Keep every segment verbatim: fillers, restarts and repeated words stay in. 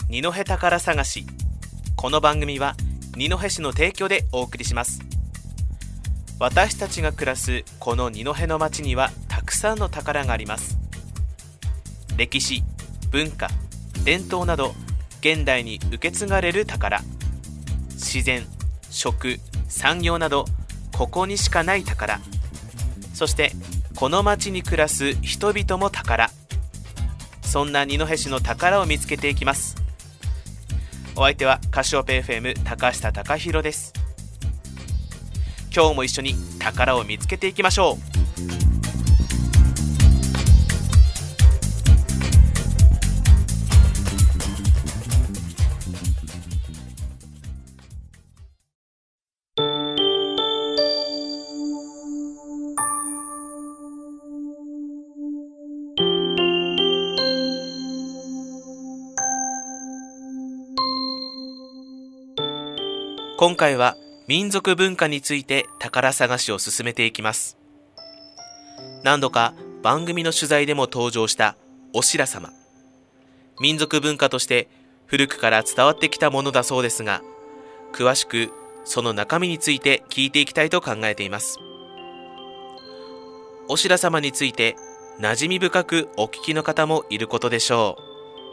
二戸宝探し。この番組は二戸市の提供でお送りします。私たちが暮らすこの二戸の町にはたくさんの宝があります。歴史、文化、伝統など現代に受け継がれる宝、自然、食、産業などここにしかない宝、そしてこの町に暮らす人々も宝。そんな二戸市の宝を見つけていきます。お相手はカシオペ エフエム 高下貴弘です。今日も一緒に宝を見つけていきましょう。今回は民族文化について宝探しを進めていきます。何度か番組の取材でも登場したおしらさま。民族文化として古くから伝わってきたものだそうですが、詳しくその中身について聞いていきたいと考えています。おしらさまについて馴染み深くお聞きの方もいることでしょ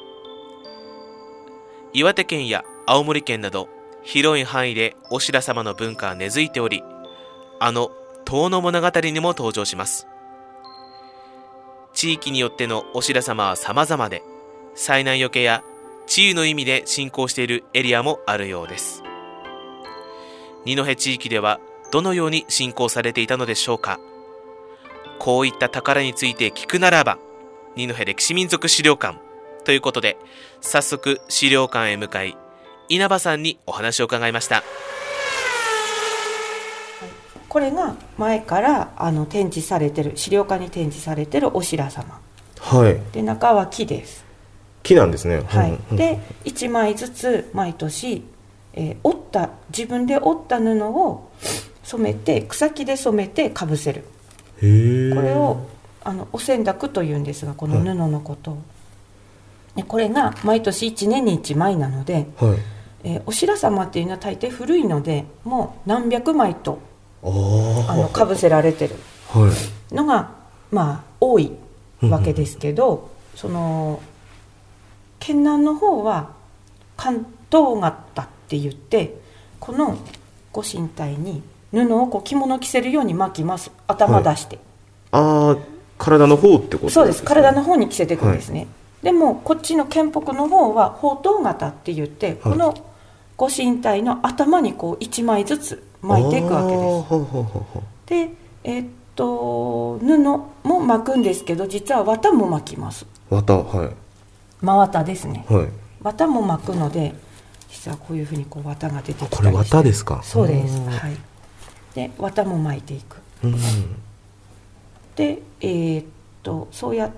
う。岩手県や青森県など広い範囲でおしらさまの文化は根付いており、あの遠野物語にも登場します。地域によってのおしらさまは様々で、災難よけや治癒の意味で信仰しているエリアもあるようです。二戸地域ではどのように信仰されていたのでしょうか。こういった宝について聞くならば、二戸歴史民族資料館ということで、早速資料館へ向かい、稲葉さんにお話を伺いました。 これが前からあの展示されてる、資料館に展示されてるおしらさま、 はい、 で中は木です。 木なんですね。 はい、 うん、 でいちまいずつ毎年、えー、折った自分で折った布を染めて、草木で染めてかぶせる。 へー。 これをあのお洗濯というんですが、この布のことを、はい、でこれが毎年いちねんにいちまいなので、はい、えー、おしらさまっていうのは大抵古いので、もう何百枚とあのかぶせられてるのが、はい、まあ多いわけですけど、その県南の方は関東型って言って、このご神体に布をこう着物着せるように巻きます。頭出して、 はい、ああ、体の方ってことですね。 そうです、体の方に着せていくんですね、はい、でもこっちの県北の方は宝頭型って言って、はい、このご神体の頭にこういちまいずつ巻いていくわけです。で、えー、っと布も巻くんですけど、実は綿も巻きます。 綿、はい、 真綿ですね、 はい、 綿も巻くので、実はこういうふうにこう綿が出てきたりして。 これ綿ですか。 そうです、はい、で綿も巻いていく、うん、で、えー、っとそうやって、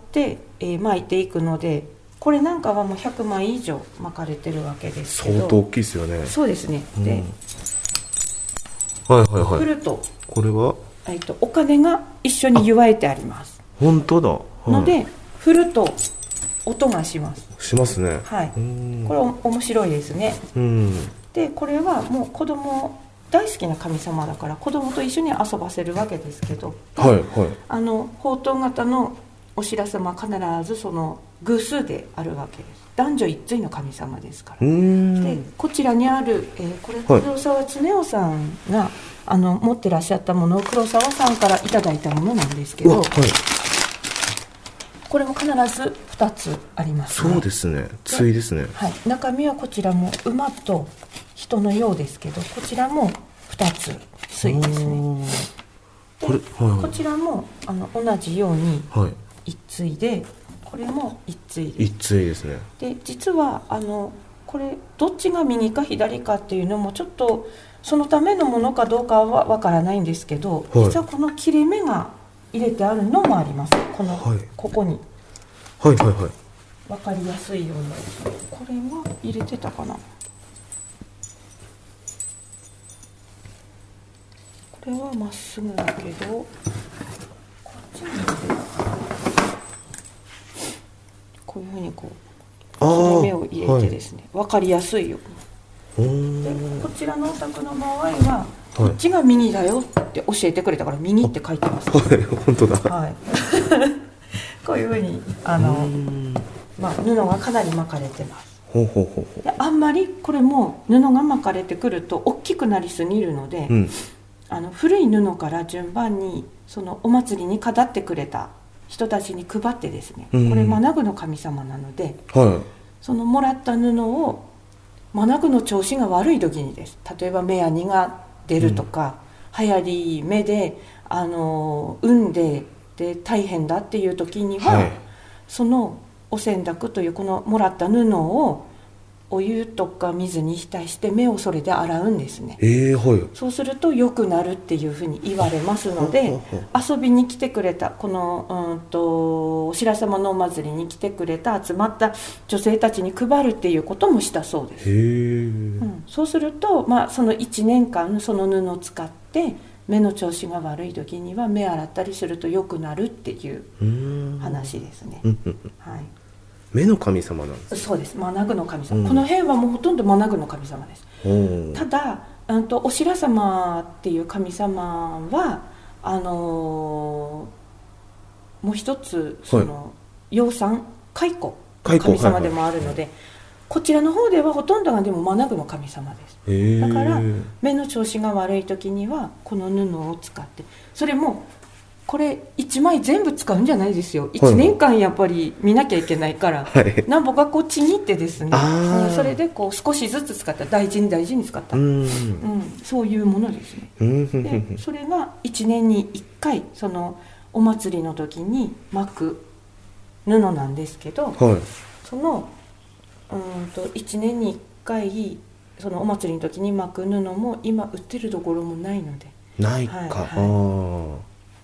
えー、巻いていくので、これなんかはもうひゃくまい以上巻かれてるわけですけど、 相当大きいですよね。 そうですね、で、 うん、はいはいはい、 振るとこれは、 えっと、お金が一緒に結わえてあります。 本当だ、はい、 ので振ると音がしますしますね。 はい、これ面白いですね。うん、でこれはもう子供大好きな神様だから、子供と一緒に遊ばせるわけですけど、 はいはい、 あの宝頭型のおしらさまは必ずその偶数であるわけです。男女一対の神様ですから。でこちらにある、えー、これ黒沢恒夫さんがあの持ってらっしゃったものを黒沢さんからいただいたものなんですけど、はい、これも必ずふたつありますね。 そうですね、対ですね。 はい、中身はこちらも馬と人のようですけど、こちらもふたつ対ですね。でこれ、はいはい、こちらもあの同じように一対で、これも一対です。 一対ですね。 で実はあのこれどっちが右か左かっていうのもちょっとそのためのものかどうかはわからないんですけど、はい、実はこの切れ目が入れてあるのもあります。この、はい、ここに、 はいはいはい、 分かりやすいように。これは入れてたかな。これはまっすぐだけど、こっちに入れてた。こういうふうにこう切れ目を入れてですね、はい、分かりやすいように。でこちらのお宅の場合はこっちが右だよって教えてくれたから右って書いてます、 はい、本当だ、 はい、こういうふうにあの、まあ、布がかなり巻かれてます。 ほうほうほうほう。 であんまりこれも布が巻かれてくると大きくなりすぎるので、うん、あの古い布から順番にそのお祭りに飾ってくれた人たちに配ってですね、うん、これマナグの神様なので、はい、そのもらった布をマナグの調子が悪い時にです、例えば目やにが出るとか、うん、流行り目であの産んでで大変だっていう時には、はい、そのお洗濯というこのもらった布をお湯とか水に浸して目をそれで洗うんですね、 えーはい、 そうすると良くなるっていうふうに言われますので遊びに来てくれたこの、うんとお白様のお祭りに来てくれた集まった女性たちに配るっていうこともしたそうです。 へー、 うん、そうすると、まあ、そのいちねんかんその布を使って目の調子が悪い時には目洗ったりすると良くなるっていう話ですね。はい、 目の神様なんですか？ そうです、マナグの神様、うん、この辺はもうほとんどマナグの神様です。ただあとお白様っていう神様はあのー、もう一つその、はい、養蚕蚕の神様でもあるので、はいはい、こちらの方ではほとんどがでもマナグの神様です。だから目の調子が悪い時にはこの布を使って、それもこれいちまい全部使うんじゃないですよ。いちねんかんやっぱり見なきゃいけないから、はい、なんぼがこうちぎってですね、それでこう少しずつ使った、大事に大事に使った、うん、うん、そういうものですね。でそれがいちねんにいっかいそのお祭りの時に巻く布なんですけど、はい、そのうんといちねんにいっかいそのお祭りの時に巻く布も今売ってるところもないので、 ないか、はいはい、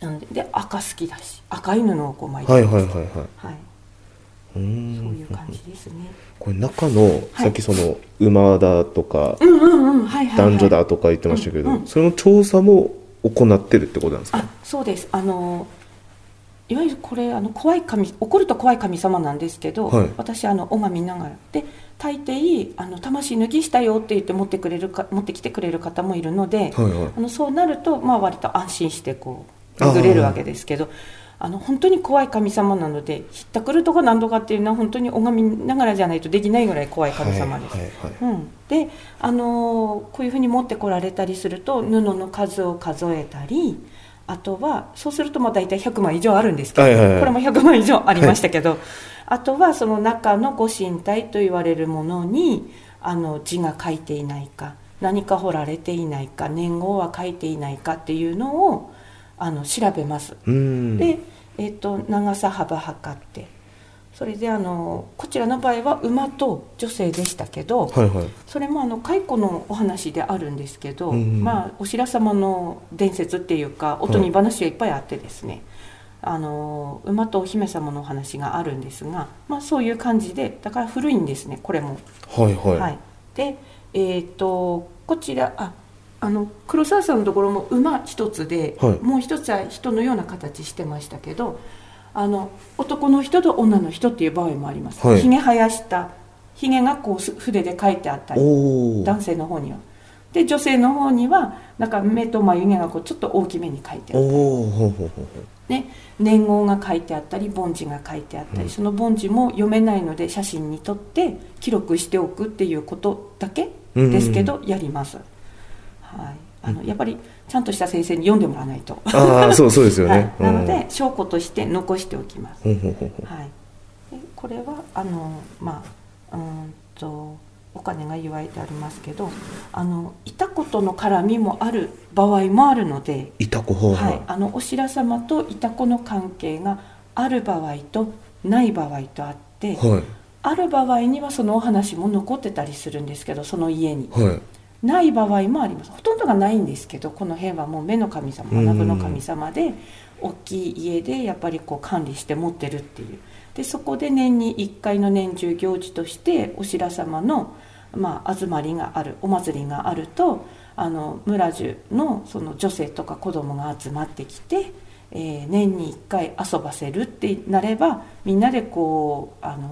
なんで、で赤好きだし赤い布をこう巻いてます。はいはいはいはい、 はい、うーん、そういう感じですね。 これ中の、はい、さっきその馬だとか男女だとか言ってましたけど、うんうん、その調査も行ってるってことなんですか？ あ、そうです。あのいわゆるこれあの怖い神、怒ると怖い神様なんですけど、はい、私あの拝みながらで大抵あの魂抜きしたよって言って持ってくれるか持ってきてくれる方もいるので、はいはい、あのそうなると、まあ、割と安心してこう巡れるわけですけど、あの本当に怖い神様なのでひったくるとか何とかっていうのは本当に拝みながらじゃないとできないぐらい怖い神様です。はいはいはい、うん、で、あのこういうふうに持ってこられたりすると布の数を数えたり、あとはそうするとまあ大体ひゃくまい以上あるんですけど、はいはいはい、これもひゃくまい以上ありましたけど、はい、あとはその中のご神体と言われるものにあの字が書いていないか、何か彫られていないか、年号は書いていないかっていうのをあの調べます。で、えーと、長さ幅測って、それであのこちらの場合は馬と女性でしたけど、はいはい、それもあの蚕のお話であるんですけど、うん、まあ、お白様の伝説っていうかおとぎ話がいっぱいあってですね、はい、あの馬とお姫様のお話があるんですが、まあ、そういう感じでだから古いんですね、これも。はいはいはい、で、えーと、こちらああの黒沢さんのところも馬一つで、はい、もう一つは人のような形してましたけど、あの男の人と女の人っていう場合もあります。はい、ひげ生やしたひげがこう筆で書いてあったり、男性の方にはで女性の方にはなんか目と眉毛がこうちょっと大きめに書いてあったり、で年号が書いてあったり梵字が書いてあったり、うん、その梵字も読めないので写真に撮って記録しておくっていうことだけですけど、うんうん、やります。はい、あのやっぱりちゃんとした先生に読んでもらわないと。 ああ、そうそうですよね。 はい、なので証拠として残しておきます。はい、でこれはあのまあうんとお金が言われてありますけど、あのいたことの絡みもある場合もあるので、 いたこ、はい、 あのお白様といたこの関係がある場合とない場合とあって、はい、ある場合にはそのお話も残ってたりするんですけど、その家に。はい、ない場合もあります。ほとんどがないんですけど、この辺はもう目の神様、学の神様で大きい家でやっぱりこう管理して持ってるっていう。でそこで年にいっかいの年中行事としてお白様の、まあ、集まりがある、お祭りがあると、あの村中 の, その女性とか子供が集まってきて、えー、年にいっかい遊ばせるってなれば、みんなでこうあの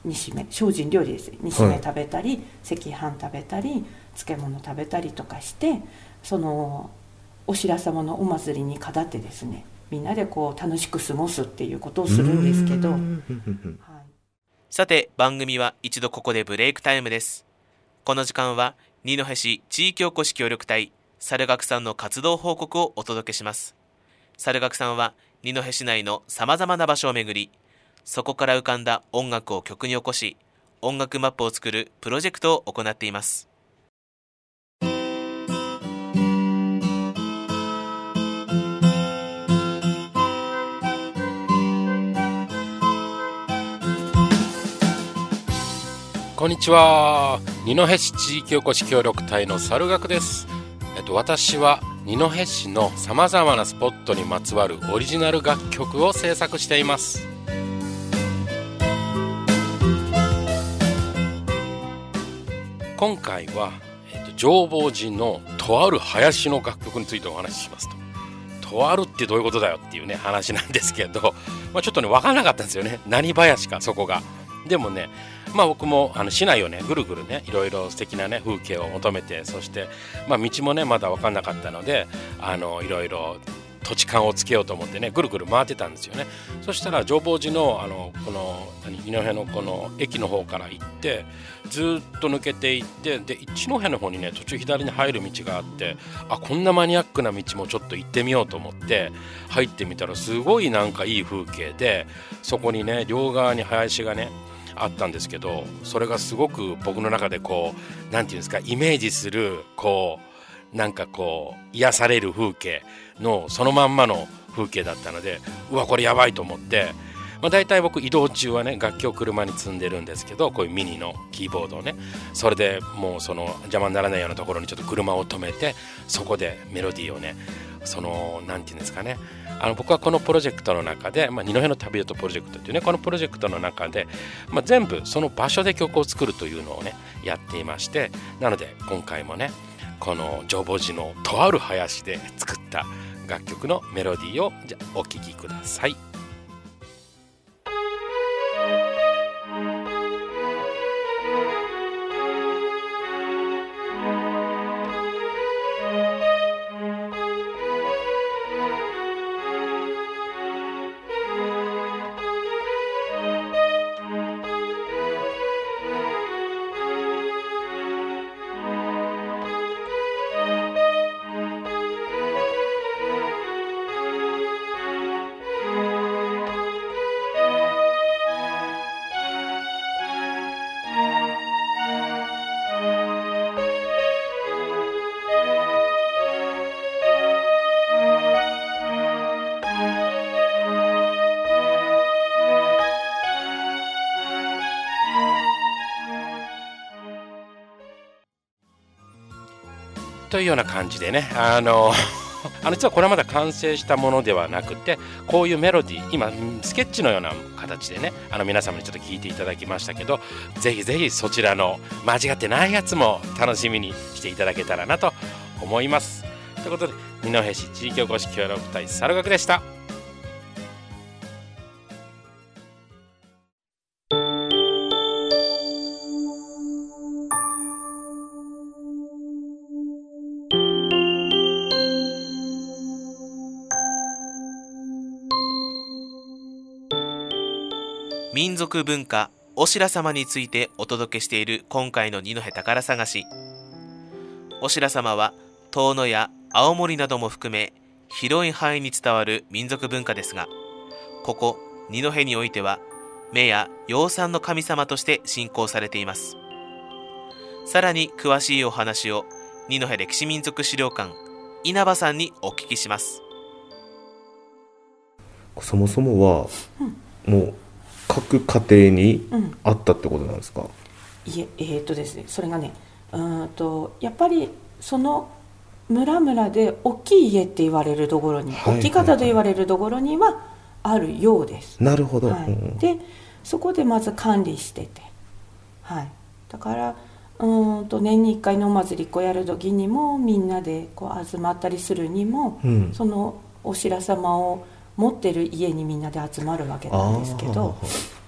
煮しめ、精進料理です。煮しめ食べたり、はい、赤飯食べたり漬物食べたりとかして、そのお白様のお祭りにかだってですね、みんなでこう楽しく過ごすっていうことをするんですけど、はい、 さて番組は一度ここでブレイクタイムです。この時間は二戸市地域おこし協力隊猿楽さんの活動報告をお届けします。猿楽さんは二戸市内のさまざまな場所を巡り、そこから浮かんだ音楽を曲に起こし、音楽マップを作るプロジェクトを行っています。 こんにちは。二戸市地域おこし協力隊の猿楽です。えっと、私は二戸市のさまざまなスポットにまつわるオリジナル楽曲を制作しています。今回は、えっと、浄法寺のとある林の楽曲についてお話ししますと。とあるってどういうことだよっていうね話なんですけど、まあ、ちょっとね分からなかったんですよね。何林かそこが。でもね、まあ、僕もあの市内をねぐるぐるねいろいろ素敵なね風景を求めて、そして、まあ、道もねまだ分かんなかったので、あのいろいろ土地勘をつけようと思ってねぐるぐる回ってたんですよね。そしたら浄法寺のあのこの二戸のこの駅の方から行ってずっと抜けていって、で一戸の方にね途中左に入る道があって、あこんなマニアックな道もちょっと行ってみようと思って入ってみたら、すごいなんかいい風景で、そこにね両側に林がねあったんですけど、それがすごく僕の中でこうなんていうんですか、イメージするこうなんかこう癒される風景のそのまんまの風景だったので、うわこれやばいと思って、まあ、大体僕移動中はね楽器を車に積んでるんですけど、こういうミニのキーボードをね、それでもうその邪魔にならないようなところにちょっと車を止めて、そこでメロディーをね、そのなんていうんですかね、あの僕はこのプロジェクトの中で、まあ、二戸の旅人プロジェクトっていうねこのプロジェクトの中で、まあ、全部その場所で曲を作るというのをねやっていまして、なので今回もねこの浄法寺のとある林で作った楽曲のメロディーをじゃお聴きください。というような感じでね、あのあの実はこれはまだ完成したものではなくて、こういうメロディー今スケッチのような形でねあの皆様にちょっと聞いていただきましたけど、ぜひぜひそちらの間違ってないやつも楽しみにしていただけたらなと思います。ということで二戸市地域おこし協力隊猿楽でした。 民族文化お白様についてお届けしている今回の二戸宝探し。お白様は遠野や青森なども含め広い範囲に伝わる民族文化ですが、ここ二戸においては目や養蚕の神様として信仰されています。さらに詳しいお話を二戸歴史民族資料館稲葉さんにお聞きします。 そもそもは、うん、もう各家庭にあったってことなんですか？ うん、いえ、えー、っとですね、それがね、うんとやっぱりその村々で大きい家って言われるところに、はいはいはい、大きい方と言われるところにはあるようです。 なるほど、 はい、うん、でそこでまず管理してて、はい、だからうんと年にいっかいのお祭りっこやる時にもみんなでこう集まったりするにも、うん、そのお白様を持ってる家にみんなで集まるわけなんですけど、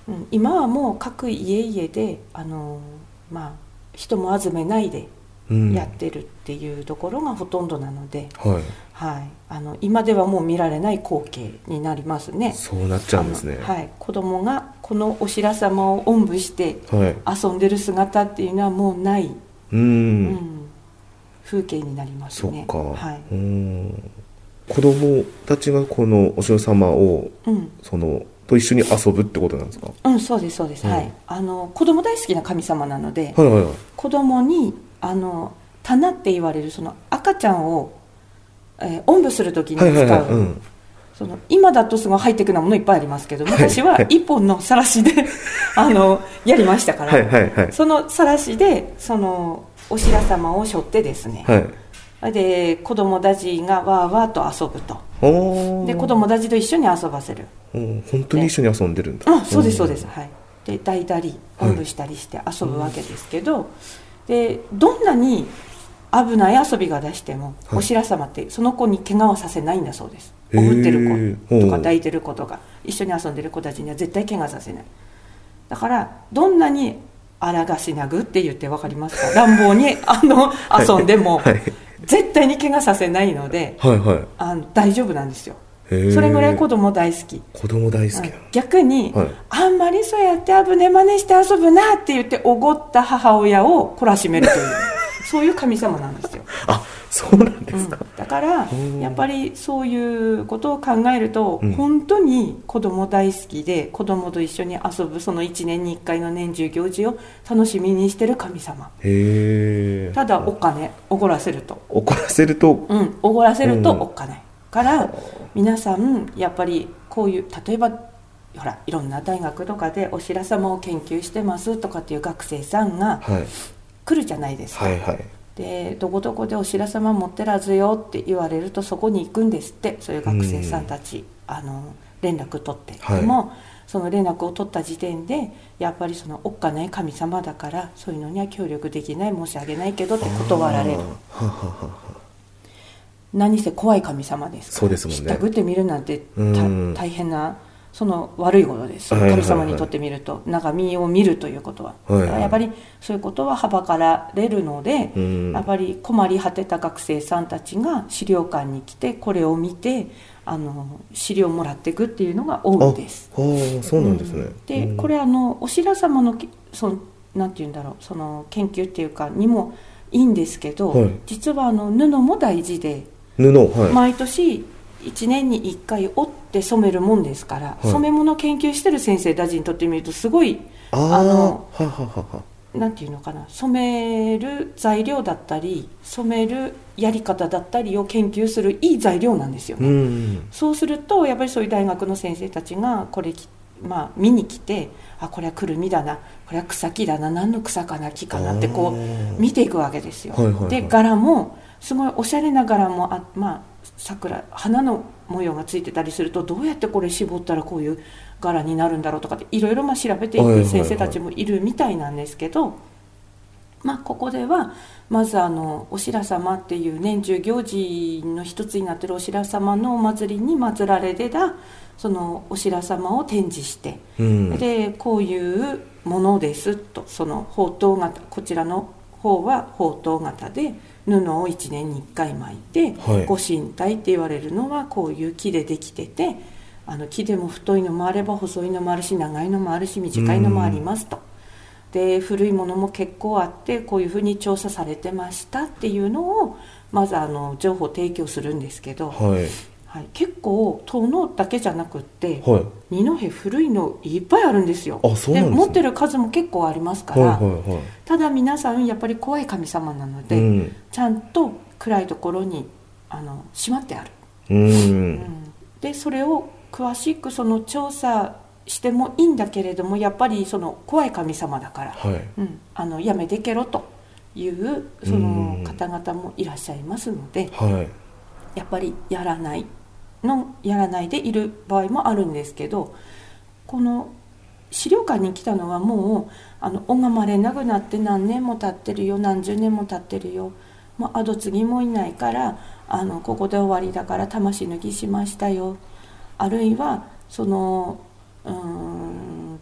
うん、今はもう各家々であの、まあ、人も集めないでやってるっていうところがほとんどなので、 うん、はいはい、あの今ではもう見られない光景になりますね。 そうなっちゃうんですね。 はい、子供がこのお白様をおんぶして遊んでる姿っていうのはもうない、 うん、うん、 風景になりますね。 そっか、 はい、 うん、子供たちがこのお白様を、うん、そのと一緒に遊ぶってことなんですか？ うん、そうですそうです、うん、はい、あの子供大好きな神様なので、 はいはいはい、 子供にあの棚って言われるその赤ちゃんをえー、おんぶするときに使う、はいはいはい、うん、その今だとすごいハイテクなものいっぱいありますけど、昔は一本のさらしであのやりましたから、はいはいはい、そのさらしでそのお白様を背負ってですね、はい、で子供たちがわーわーと遊ぶと、で子供たちと一緒に遊ばせる、 本当に一緒に遊んでるんだ。 あ、そうですそうです、はい、で抱いたりおんぶしたりして遊ぶわけですけど、はい、でどんなに危ない遊びが出しても、はい、お白様ってその子に怪我をさせないんだそうです。おぶってる子とか抱いてる子とか一緒に遊んでる子たちには絶対怪我させない。だからどんなにあらがしなぐって言って分かりますか、乱暴にあの遊んでも、はいはい、絶対に怪我させないので、はいはい、あの大丈夫なんですよ。それぐらい子供大好き。 子供大好きな、 逆に、はい、あんまりそうやって危ね真似して遊ぶなって言っておごった母親を懲らしめるというそういう神様なんですよ。 あ、そうなんですか。 うん、だからやっぱりそういうことを考えると、うん、本当に子供大好きで子供と一緒に遊ぶそのいちねんにいっかいの年中行事を楽しみにしてる神様。へー。ただお金おごらせるとおごらせるとうんおごらせるとお金、うん、から皆さんやっぱりこういう例えばほらいろんな大学とかでお白様を研究してますとかっていう学生さんが、はい、来るじゃないですか、はいはい、でどこどこでお白様持ってらずよって言われるとそこに行くんですって。そういう学生さんたち、うん、あの連絡取って、はい、でもその連絡を取った時点でやっぱりそのおっかない神様だからそういうのには協力できない、申し訳ないけどって断られる。ははは何せ怖い神様ですから、 そうですもんね、 ひったくって見るなんて大変なその悪いことです、はいはいはい、神様にとってみると中身を見るということは、はいはい、やっぱりそういうことははばかられるので、やっぱり困り果てた学生さんたちが資料館に来てこれを見てあの資料をもらっていくっていうのが多いです。 ああ、そうなんですね、うん、 でこれあのお白様のそのなんていうんだろうその研究っていうかにもいいんですけど、はい、実はあの布も大事で布、はい、 毎年いちねんにいっかい織って染めるもんですから、はい、染め物研究してる先生たちにとってみるとすごいあのははははなんていうのかな、染める材料だったり染めるやり方だったりを研究するいい材料なんですよね。うん、そうするとやっぱりそういう大学の先生たちがこれ、まあ、見に来て、あこれはくるみだな、これは草木だな、何の草かな木かなってこう見ていくわけですよ。はいはいはい、で柄もすごいおしゃれな柄もあ、まあ、桜花の模様がついてたりするとどうやってこれ絞ったらこういう柄になるんだろうとかっていろいろまあ調べていく先生たちもいるみたいなんですけど、まあ、ここではまずあのお白様っていう年中行事の一つになっているお白様のお祭りに祀られてたそのお白様を展示して、うん、でこういうものですと、その宝刀型、こちらの方は宝刀型で布をいちねんにいっかい巻いて、はい、ご神体って言われるのはこういう木でできてて、あの木でも太いのもあれば細いのもあるし長いのもあるし短いのもありますと。で古いものも結構あってこういうふうに調査されてましたっていうのをまずあの情報提供するんですけど、はいはい、結構遠野だけじゃなくって、はい、二戸古いのいっぱいあるんですよ。あ、そうなんですね。で持ってる数も結構ありますから、はいはいはい、ただ皆さんやっぱり怖い神様なので、うん、ちゃんと暗いところにあのしまってある、うんうん、でそれを詳しくその調査してもいいんだけれどもやっぱりその怖い神様だから、はい、うん、あのやめてけろというその方々もいらっしゃいますので、はい、やっぱりやらないのやらないでいる場合もあるんですけど、この資料館に来たのはもうあの拝まれなくなって何年も経ってるよ、何十年も経ってるよ、もう後継ぎもいないからあのここで終わりだから魂抜きしましたよ、あるいはそのうーんと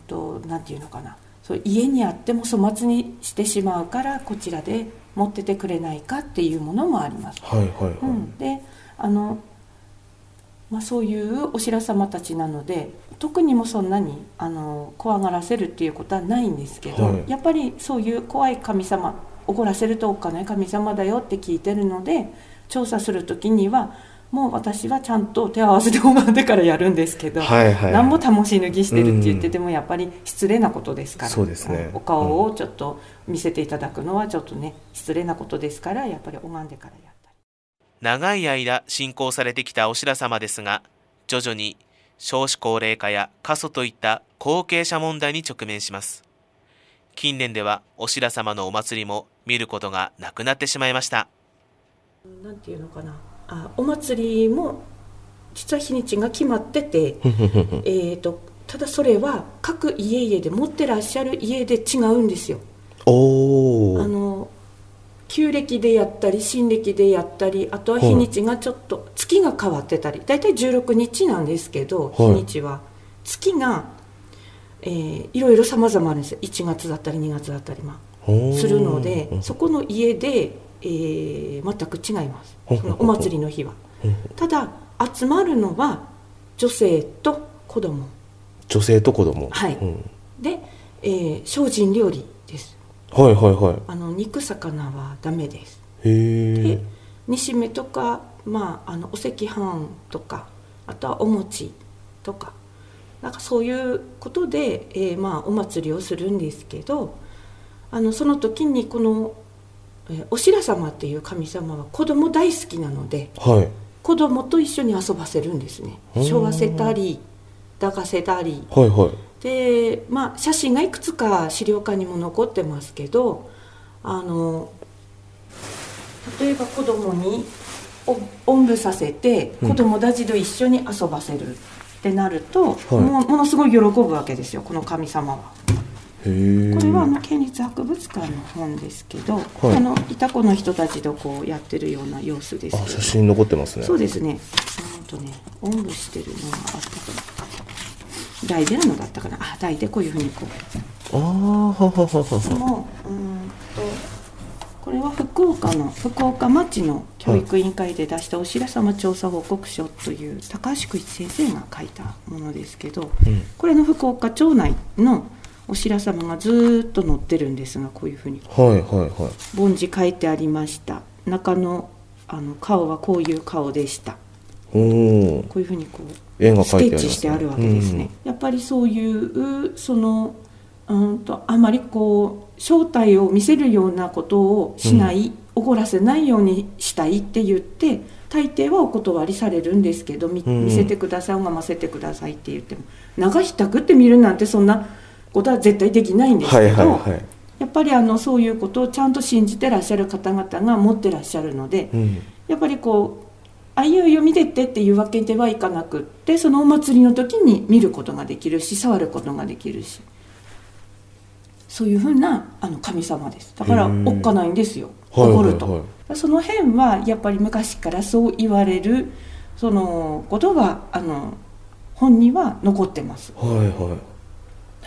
なんていうのかな、そう家にあっても粗末にしてしまうからこちらで持っててくれないかっていうものもあります。 はいはいはい、 うん、であの、まあ、そういうお白様たちなので特にもそんなにあの怖がらせるっていうことはないんですけど、はい、やっぱりそういう怖い神様、怒らせるとおっかない神様だよって聞いてるので、調査するときにはもう私はちゃんと手を合わせて拝んでからやるんですけど、はいはい、何も楽し抜きしてるって言っててもやっぱり失礼なことですから、 そうですね、 お顔をちょっと見せていただくのはちょっとね失礼なことですから、やっぱり拝んでからやったり。 長い間信仰されてきたお白様ですが、徐々に少子高齢化や過疎といった後継者問題に直面します。近年ではお白様のお祭りも見ることがなくなってしまいました。 なんていうのかな、あお祭りも実は日にちが決まっててえとただそれは各家々で持ってらっしゃる家で違うんですよ。 おあの旧暦でやったり新暦でやったり、あとは日にちがちょっと、はい、月が変わってたり、だいたいじゅうろくにちなんですけど、日にちは月が、えー、いろいろ様々あるんですよ。いちがつだったりにがつだったり、まあ、するので、そこの家で、えー、全く違います、そのお祭りの日は。ただ集まるのは女性と子供、 女性と子供、 はい、うん、で、えー、精進料理です。 はいはいはい、 あの肉魚はダメです。 へー。 で煮しめとか、まあ、あのお赤飯とか、あとはお餅とか、なんかそういうことで、えーまあ、お祭りをするんですけど、あのその時にこの、えー、お白様っていう神様は子供大好きなので、 はい、 子供と一緒に遊ばせるんですね。背負わせたり抱かせたり、 はいはい、 で、まあ、写真がいくつか資料館にも残ってますけど、あの例えば子供におんぶさせて子供たちと一緒に遊ばせるってなると、うん、も, ものすごい喜ぶわけですよ、この神様は。 へー。 これはあの県立博物館の本ですけど、はい、あのいた子の人たちとこうやってるような様子ですけど。 あ、写真残ってますね。 そうですね。とね、おんぶしてるのがあったかな、抱いてるのだったかな、あ、抱いてこういうふうにこう、 ああ、はははは。 もう、うんとこれは福岡の福岡町の教育委員会で出したお白様調査報告書という高橋久一先生が書いたものですけど、うん、これの福岡町内のお白様がずっと載ってるんですが、こういうふうに、 はいはいはい、 梵字書いてありました。中の、あの顔はこういう顔でした、 おこういうふうにこう絵が描いてありますね、 スケッチしてあるわけですね、うん、やっぱりそういうそのうんとあまりこう正体を見せるようなことをしない、うん、怒らせないようにしたいって言って大抵はお断りされるんですけど、 見, 見せてください、拝ませてくださいって言っても、流したくって見るなんてそんなことは絶対できないんですけど、はいはいはい、やっぱりあのそういうことをちゃんと信じてらっしゃる方々が持ってらっしゃるので、うん、やっぱりこうあいうよ見てってっていうわけではいかなくって、そのお祭りの時に見ることができるし、触ることができるし、そういうふうなあの神様です。だからおっかないんですよ、怒ると、はいはいはい、その辺はやっぱり昔からそう言われるそのことがあの本には残ってます、 はいはい、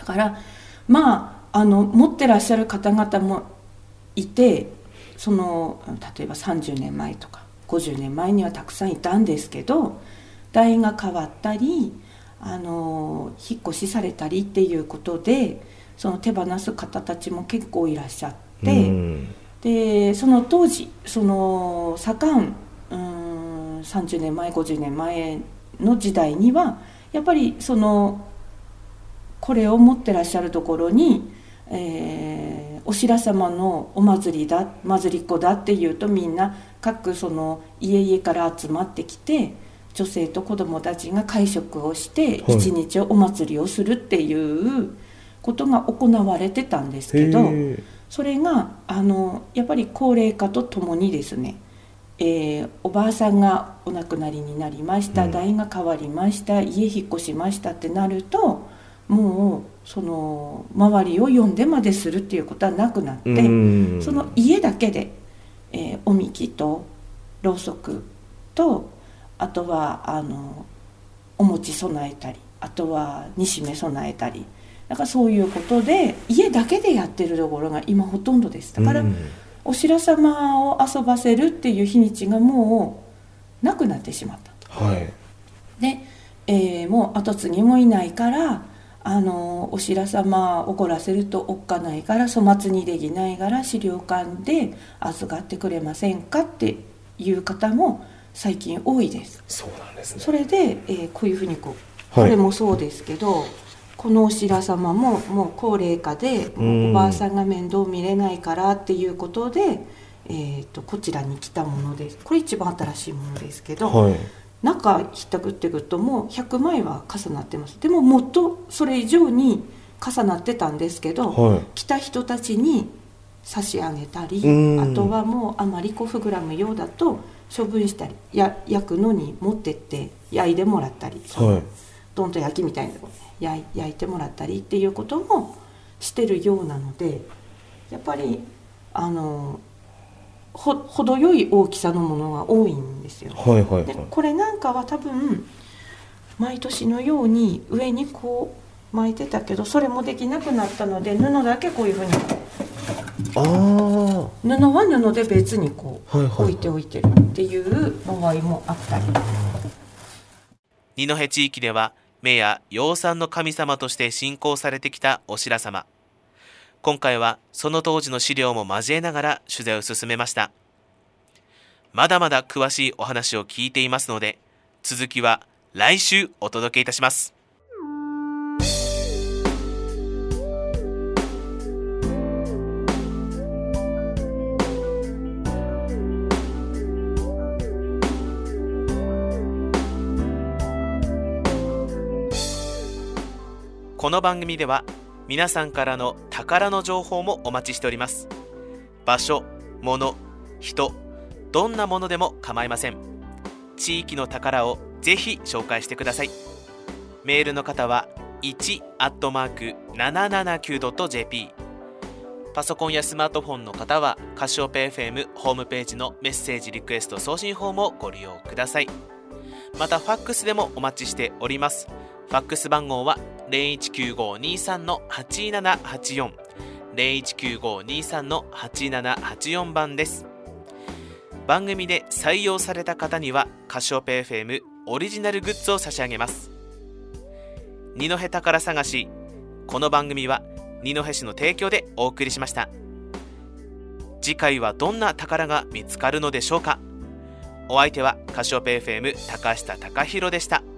だからまああの持ってらっしゃる方々もいて、その例えばさんじゅうねんまえとかごじゅうねんまえにはたくさんいたんですけど、代が変わったりあの引っ越しされたりっていうことで、その手放す方たちも結構いらっしゃって、うん、でその当時その盛ん、うん、さんじゅうねんまえごじゅうねんまえの時代にはやっぱりそのこれを持ってらっしゃるところに、えー、お白様のお祭りだ祭り子だっていうと、みんな各その家々から集まってきて、女性と子供たちが会食をして一日お祭りをするっていうことが行われてたんですけど、それがあのやっぱり高齢化とともにですね、えー、おばあさんがお亡くなりになりました、うん、代が変わりました、家引っ越しましたってなると、もうその周りを呼んでまでするっていうことはなくなって、その家だけで、えー、おみきとろうそくと、あとはあのお餅備えたり、あとは煮しめ備えたり、 だからそういうことで家だけでやってるところが今ほとんどです。だから、うん、お白様を遊ばせるっていう日にちがもうなくなってしまった、 はい、 で、えー、もう後継ぎもいないからあのお白様を怒らせるとおっかないから粗末にできないから資料館で預かってくれませんかっていう方も最近多いです。 そうなんですね。 それで、えー、こういうふうにこう、はい、これもそうですけど、このお白様ももう高齢化でおばあさんが面倒見れないからっていうことで、えー、とこちらに来たものです。これ一番新しいものですけど、はい、中ひったくってくるともうひゃくまいは重なってます。でももっとそれ以上に重なってたんですけど、はい、来た人たちに差し上げたり、あとはもうあまりごグラム用だと処分したりや焼くのに持ってって焼いてもらったり、はい、どんと焼きみたいなところで焼い、焼いてもらったりっていうこともしてるようなので、やっぱりあのほ程よい大きさのものが多いんですよ、 はいはいはい、 でこれなんかは多分毎年のように上にこう巻いてたけど、それもできなくなったので布だけこういうふうにあ布は布で別にこう、はいはい、置いておいてるっていう場合もあったり、 二戸地域では目や養蚕の神様として信仰されてきたお白様。今回はその当時の資料も交えながら取材を進めました。まだまだ詳しいお話を聞いていますので、続きは来週お届けいたします。この番組では皆さんからの宝の情報もお待ちしております。場所、物、人、どんなものでも構いません。地域の宝をぜひ紹介してください。メールの方はいち アットマーク ななななきゅう ドット ジェーピー、 パソコンやスマートフォンの方はカシオペ エフエム ホームページのメッセージリクエスト送信フォームをご利用ください。またファックスでもお待ちしております。ファックス番号は ゼロいちきゅうごにさん はちななはちよん ゼロいちきゅうごにさん はちななはちよん 番です。番組で採用された方にはカシオペ エフエム オリジナルグッズを差し上げます。二戸宝探し、この番組は二戸市の提供でお送りしました。次回はどんな宝が見つかるのでしょうか。お相手はカシオペ エフエム 高下貴弘でした。